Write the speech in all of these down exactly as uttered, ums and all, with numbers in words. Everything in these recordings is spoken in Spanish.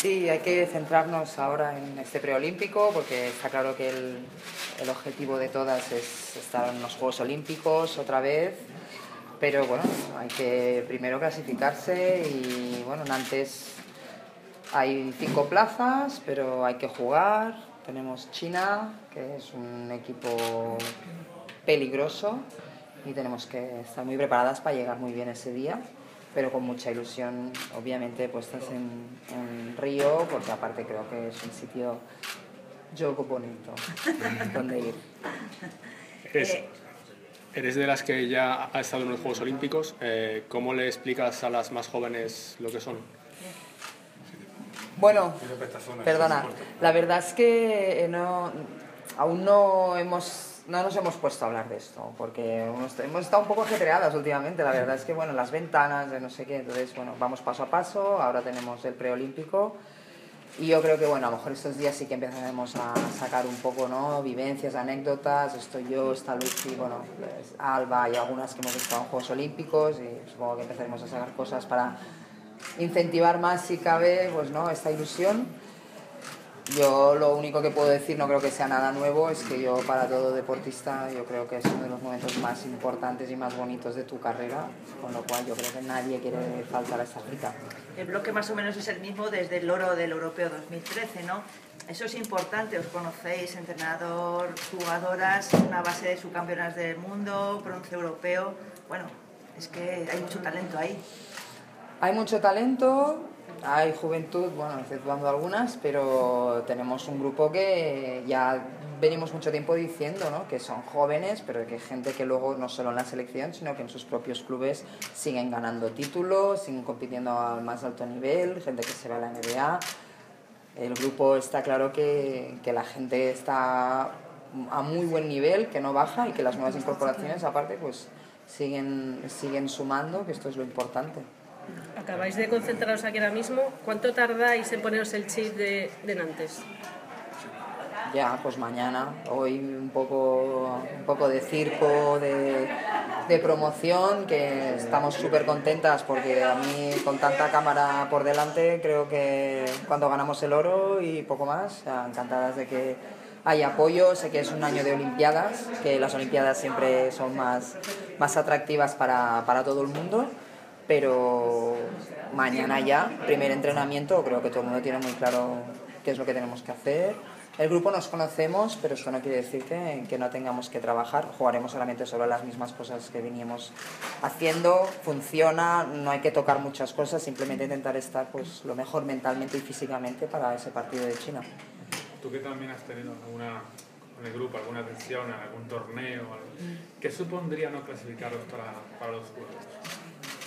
Sí, hay que centrarnos ahora en este preolímpico porque está claro que el, el objetivo de todas es estar en los Juegos Olímpicos otra vez, pero bueno, hay que primero clasificarse y bueno, antes hay cinco plazas, pero hay que jugar. Tenemos China, que es un equipo peligroso y tenemos que estar muy preparadas para llegar muy bien ese día, pero con mucha ilusión, obviamente, puestas en, en Río, porque aparte creo que es un sitio yogo bonito donde ir. Eres, eres de las que ya ha estado en los Juegos Olímpicos. Eh, ¿Cómo le explicas a las más jóvenes lo que son? Bueno, perdona, la verdad es que no, aún no hemos... No nos hemos puesto a hablar de esto, porque hemos, hemos estado un poco ajetreadas últimamente. La verdad es que, bueno, las ventanas, de no sé qué, entonces, bueno, vamos paso a paso. Ahora tenemos el preolímpico y yo creo que, bueno, a lo mejor estos días sí que empezaremos a sacar un poco, ¿no? Vivencias, anécdotas. Estoy yo, está Lucy, bueno, pues Alba y algunas que hemos estado en Juegos Olímpicos y supongo que empezaremos a sacar cosas para incentivar más, si cabe, pues, ¿no? Esta ilusión. Yo lo único que puedo decir, no creo que sea nada nuevo, es que yo para todo deportista yo creo que es uno de los momentos más importantes y más bonitos de tu carrera, con lo cual yo creo que nadie quiere faltar a esta cita. El bloque más o menos es el mismo desde el oro del Europeo dos mil trece, ¿no? Eso es importante, os conocéis, entrenador, jugadoras, una base de subcampeonas del mundo, bronce europeo, bueno, es que hay mucho talento ahí. Hay mucho talento, hay juventud, bueno, exceptuando algunas, pero tenemos un grupo que ya venimos mucho tiempo diciendo, ¿no? Que son jóvenes, pero que hay gente que luego no solo en la selección, sino que en sus propios clubes siguen ganando títulos, siguen compitiendo al más alto nivel, gente que se va a la N B A. El grupo está claro que, que la gente está a muy buen nivel, que no baja y que las nuevas incorporaciones, aparte, pues siguen, siguen sumando, que esto es lo importante. Acabáis de concentraros aquí ahora mismo. ¿Cuánto tardáis en poneros el chip de, de Nantes? Ya, pues mañana. Hoy un poco, un poco de circo, de, de promoción, que estamos súper contentas porque a mí con tanta cámara por delante creo que cuando ganamos el oro y poco más, encantadas de que hay apoyo. Sé que es un año de Olimpiadas, que las Olimpiadas siempre son más, más atractivas para, para todo el mundo. Pero mañana ya, primer entrenamiento, creo que todo el mundo tiene muy claro qué es lo que tenemos que hacer. El grupo nos conocemos, pero esto no quiere decir que, que no tengamos que trabajar. Jugaremos solamente sobre las mismas cosas que veníamos haciendo. Funciona, no hay que tocar muchas cosas, simplemente intentar estar pues, lo mejor mentalmente y físicamente para ese partido de China. Tú que también has tenido alguna, con el grupo alguna tensión en algún torneo, ¿qué supondría no clasificaros para, para los Juegos?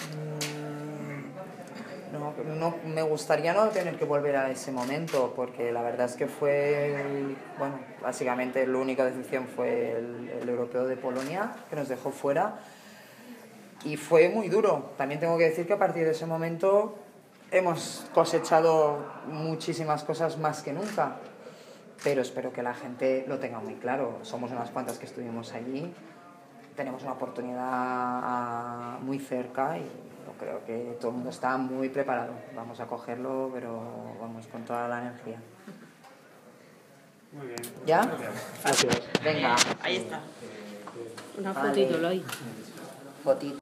No, no, me gustaría no tener que volver a ese momento, porque la verdad es que fue, el, bueno, básicamente la única decepción fue el, el europeo de Polonia, que nos dejó fuera, y fue muy duro. También tengo que decir que a partir de ese momento hemos cosechado muchísimas cosas más que nunca, pero espero que la gente lo tenga muy claro. Somos unas cuantas que estuvimos allí, tenemos una oportunidad muy cerca y yo creo que todo el mundo está muy preparado. Vamos a cogerlo, pero vamos con toda la energía. Muy bien. ¿Ya? Gracias. Venga. Ahí está. Una fotito, Eloy. Fotito.